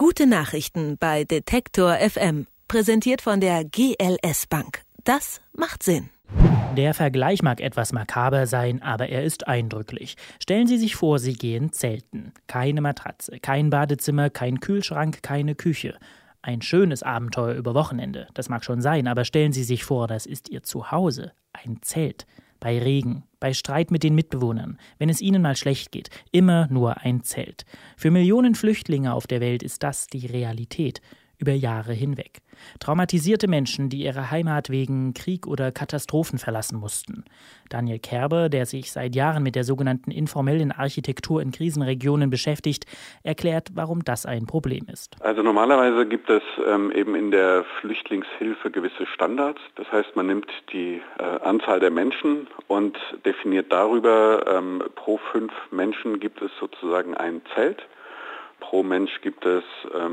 Gute Nachrichten bei Detektor FM. Präsentiert von der GLS Bank. Das macht Sinn. Der Vergleich mag etwas makaber sein, aber er ist eindrücklich. Stellen Sie sich vor, Sie gehen zelten. Keine Matratze, kein Badezimmer, kein Kühlschrank, keine Küche. Ein schönes Abenteuer über Wochenende, das mag schon sein, aber stellen Sie sich vor, das ist Ihr Zuhause, ein Zelt. Bei Regen, bei Streit mit den Mitbewohnern, wenn es ihnen mal schlecht geht, immer nur ein Zelt. Für Millionen Flüchtlinge auf der Welt ist das die Realität, über Jahre hinweg. Traumatisierte Menschen, die ihre Heimat wegen Krieg oder Katastrophen verlassen mussten. Daniel Kerber, der sich seit Jahren mit der sogenannten informellen Architektur in Krisenregionen beschäftigt, erklärt, warum das ein Problem ist. Also normalerweise gibt es eben in der Flüchtlingshilfe gewisse Standards. Das heißt, man nimmt die Anzahl der Menschen und definiert darüber, pro 5 Menschen gibt es sozusagen ein Zelt. Pro Mensch gibt es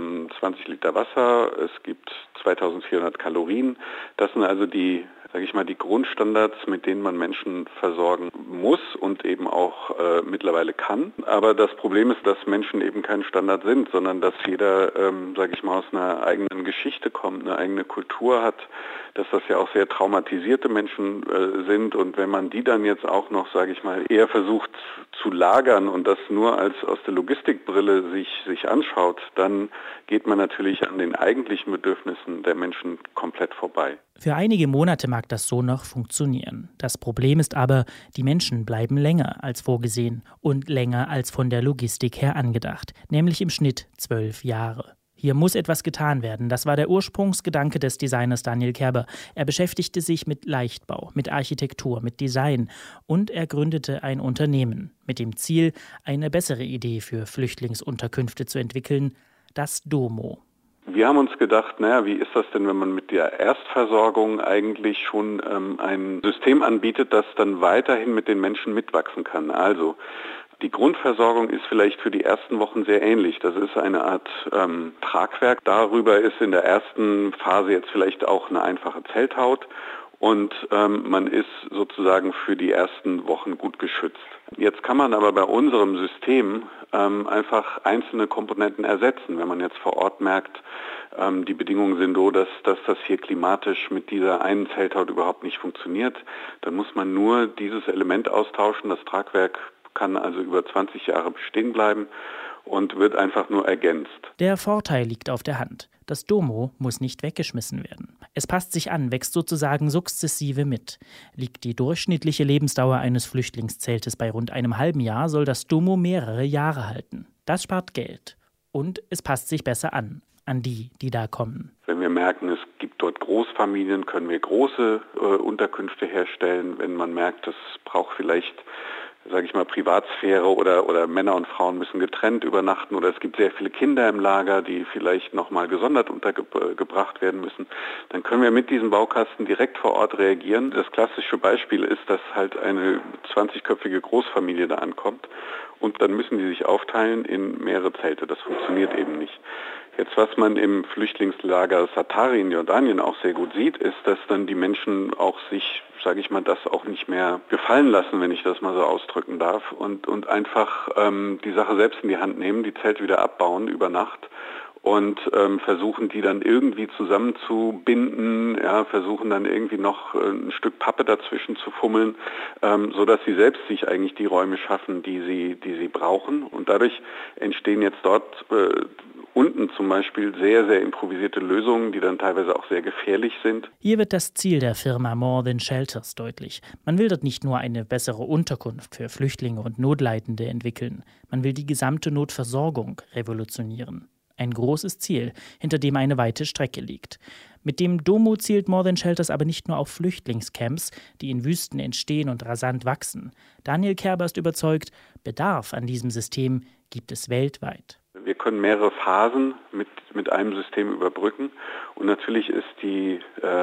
20 Liter Wasser, es gibt 2400 Kalorien. Das sind also die Grundstandards, mit denen man Menschen versorgen muss und eben auch mittlerweile kann. Aber das Problem ist, dass Menschen eben kein Standard sind, sondern dass jeder, aus einer eigenen Geschichte kommt, eine eigene Kultur hat, dass das ja auch sehr traumatisierte Menschen sind. Und wenn man die dann jetzt auch noch, eher versucht zu lagern und das nur aus der Logistikbrille sich anschaut, dann geht man natürlich an den eigentlichen Bedürfnissen der Menschen komplett vorbei. Für einige Monate mag das so noch funktionieren. Das Problem ist aber, die Menschen bleiben länger als vorgesehen und länger als von der Logistik her angedacht, nämlich im Schnitt 12 Jahre. Hier muss etwas getan werden. Das war der Ursprungsgedanke des Designers Daniel Kerber. Er beschäftigte sich mit Leichtbau, mit Architektur, mit Design und er gründete ein Unternehmen mit dem Ziel, eine bessere Idee für Flüchtlingsunterkünfte zu entwickeln, das Domo. Wir haben uns gedacht, wie ist das denn, wenn man mit der Erstversorgung eigentlich schon ein System anbietet, das dann weiterhin mit den Menschen mitwachsen kann. Also die Grundversorgung ist vielleicht für die ersten Wochen sehr ähnlich. Das ist eine Art Tragwerk. Darüber ist in der ersten Phase jetzt vielleicht auch eine einfache Zelthaut. Und man ist sozusagen für die ersten Wochen gut geschützt. Jetzt kann man aber bei unserem System einfach einzelne Komponenten ersetzen. Wenn man jetzt vor Ort merkt, die Bedingungen sind so, dass das hier klimatisch mit dieser einen Zelthaut überhaupt nicht funktioniert, dann muss man nur dieses Element austauschen. Das Tragwerk kann also über 20 Jahre bestehen bleiben und wird einfach nur ergänzt. Der Vorteil liegt auf der Hand. Das Domo muss nicht weggeschmissen werden. Es passt sich an, wächst sozusagen sukzessive mit. Liegt die durchschnittliche Lebensdauer eines Flüchtlingszeltes bei rund einem halben Jahr, soll das Domo mehrere Jahre halten. Das spart Geld. Und es passt sich besser an die da kommen. Wenn wir merken, es gibt dort Großfamilien, können wir große Unterkünfte herstellen. Wenn man merkt, es braucht vielleicht Privatsphäre oder Männer und Frauen müssen getrennt übernachten oder es gibt sehr viele Kinder im Lager, die vielleicht nochmal gesondert untergebracht werden müssen, dann können wir mit diesem Baukasten direkt vor Ort reagieren. Das klassische Beispiel ist, dass halt eine 20-köpfige Großfamilie da ankommt und dann müssen die sich aufteilen in mehrere Zelte. Das funktioniert eben nicht. Jetzt, was man im Flüchtlingslager Zaatari in Jordanien auch sehr gut sieht, ist, dass dann die Menschen auch sich, das auch nicht mehr gefallen lassen, wenn ich das mal so ausdrücken darf, und einfach die Sache selbst in die Hand nehmen, die Zelte wieder abbauen über Nacht und versuchen, die dann irgendwie zusammenzubinden, versuchen dann irgendwie noch ein Stück Pappe dazwischen zu fummeln, sodass sie selbst sich eigentlich die Räume schaffen, die sie brauchen. Und dadurch entstehen jetzt dort unten zum Beispiel sehr, sehr improvisierte Lösungen, die dann teilweise auch sehr gefährlich sind. Hier wird das Ziel der Firma More Than Shelters deutlich. Man will dort nicht nur eine bessere Unterkunft für Flüchtlinge und Notleidende entwickeln, man will die gesamte Notversorgung revolutionieren. Ein großes Ziel, hinter dem eine weite Strecke liegt. Mit dem Domo zielt More Than Shelters aber nicht nur auf Flüchtlingscamps, die in Wüsten entstehen und rasant wachsen. Daniel Kerber ist überzeugt, Bedarf an diesem System gibt es weltweit. Wir können mehrere Phasen mit einem System überbrücken und natürlich ist die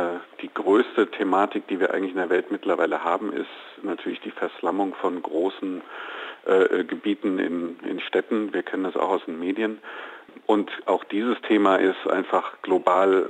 größte Thematik, die wir eigentlich in der Welt mittlerweile haben, ist natürlich die Verslammung von großen Gebieten in Städten. Wir kennen das auch aus den Medien. Und auch dieses Thema ist einfach global,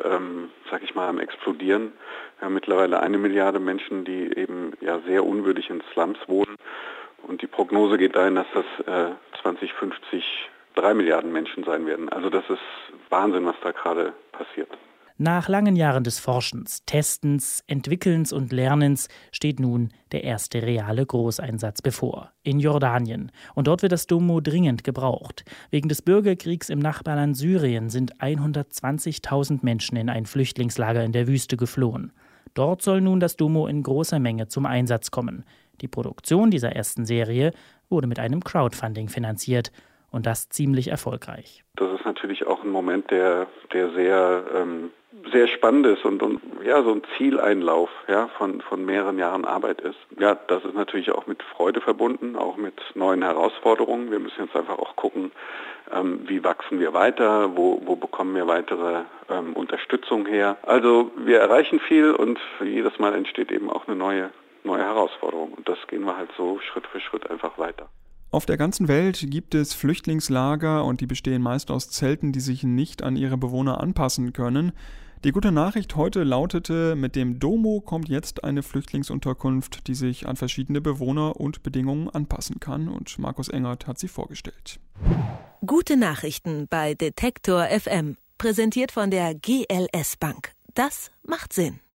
am Explodieren. Wir haben mittlerweile 1 Milliarde Menschen, die eben sehr unwürdig in Slums wohnen. Und die Prognose geht dahin, dass das 2050 3 Milliarden Menschen sein werden. Also das ist Wahnsinn, was da gerade passiert. Nach langen Jahren des Forschens, Testens, Entwickelns und Lernens steht nun der erste reale Großeinsatz bevor, in Jordanien. Und dort wird das Domo dringend gebraucht. Wegen des Bürgerkriegs im Nachbarland Syrien sind 120.000 Menschen in ein Flüchtlingslager in der Wüste geflohen. Dort soll nun das Domo in großer Menge zum Einsatz kommen. Die Produktion dieser ersten Serie wurde mit einem Crowdfunding finanziert. Und das ziemlich erfolgreich. Das ist natürlich auch ein Moment, der sehr spannend ist und ja, so ein Zieleinlauf, ja, von mehreren Jahren Arbeit ist. Ja, das ist natürlich auch mit Freude verbunden, auch mit neuen Herausforderungen. Wir müssen jetzt einfach auch gucken, wie wachsen wir weiter, wo bekommen wir weitere Unterstützung her. Also wir erreichen viel und jedes Mal entsteht eben auch eine neue Herausforderung. Und das gehen wir halt so Schritt für Schritt einfach weiter. Auf der ganzen Welt gibt es Flüchtlingslager und die bestehen meist aus Zelten, die sich nicht an ihre Bewohner anpassen können. Die gute Nachricht heute lautete, mit dem Domo kommt jetzt eine Flüchtlingsunterkunft, die sich an verschiedene Bewohner und Bedingungen anpassen kann. Und Markus Engert hat sie vorgestellt. Gute Nachrichten bei Detektor FM, präsentiert von der GLS Bank. Das macht Sinn.